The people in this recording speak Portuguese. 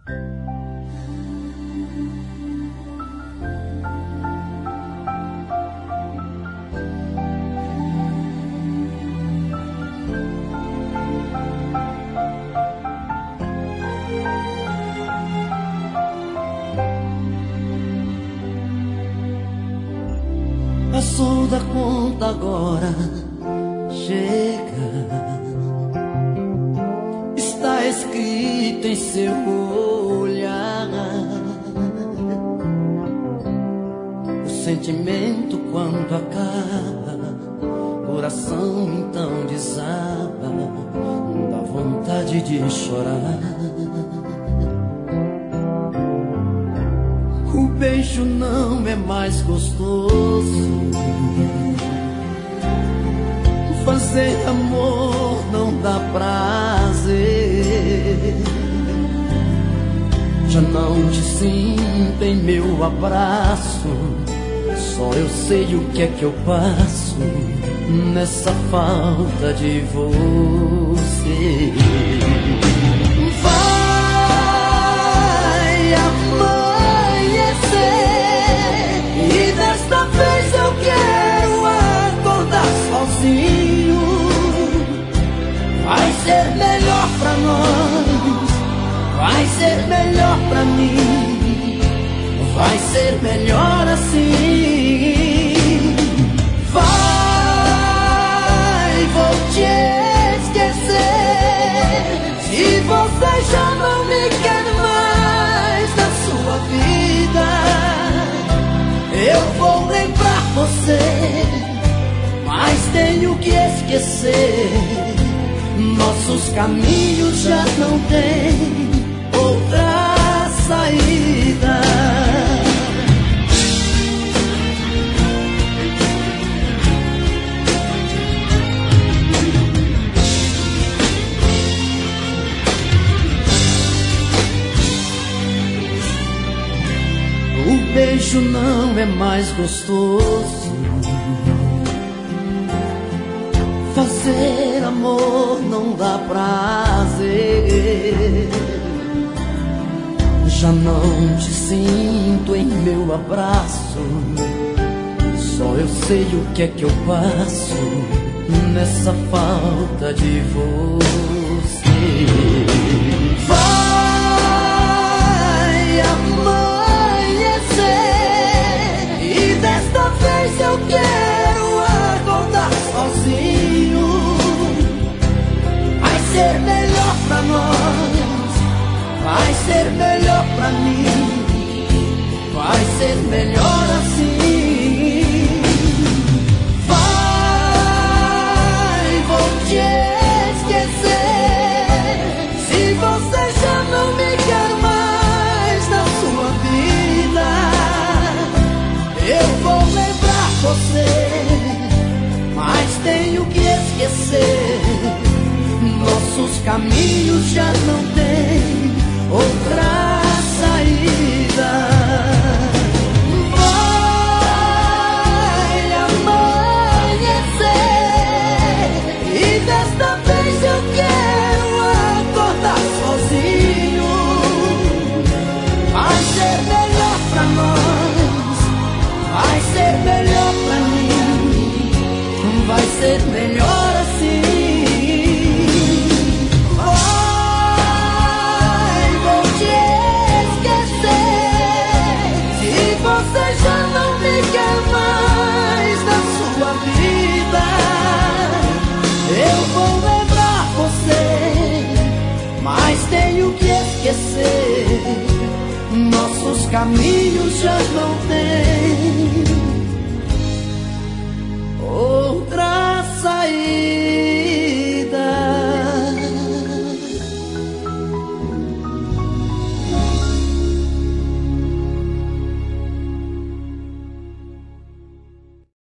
Passou da conta, agora chega. Está escrito em seu olhar. O sentimento quando acaba, coração então desaba, dá vontade de chorar. O beijo não é mais gostoso, fazer amor não dá prazer. Já não te sinto em meu abraço, só eu sei o que é que eu passo nessa falta de você. Vai amanhecer e desta vez eu quero acordar sozinho. Vai ser melhor pra nós, vai ser melhor pra mim, vai ser melhor assim. Vai, vou te esquecer. Se você já não me quer mais na sua vida, eu vou lembrar você, mas tenho que esquecer. Nossos caminhos já não têm outra saída. O beijo não é mais gostoso, fazer amor não dá prazer. Já não te sinto em meu abraço, só eu sei o que é que eu passo nessa falta de você. Vai amanhecer e desta vez eu quero acordar sozinho. Vai ser melhor pra nós, vai ser melhor pra mim, vai ser melhor assim. Vai, vou te esquecer. Se você já não me quer mais na sua vida, eu vou lembrar você, mas tenho que esquecer. Nossos caminhos já não têm outra saída. Vai amanhecer e desta vez eu quero acordar sozinho. Vai ser melhor pra nós, vai ser melhor pra mim, vai ser melhor assim. Você já não me quer mais na sua vida, eu vou lembrar você, mas tenho que esquecer. Nossos caminhos já não têm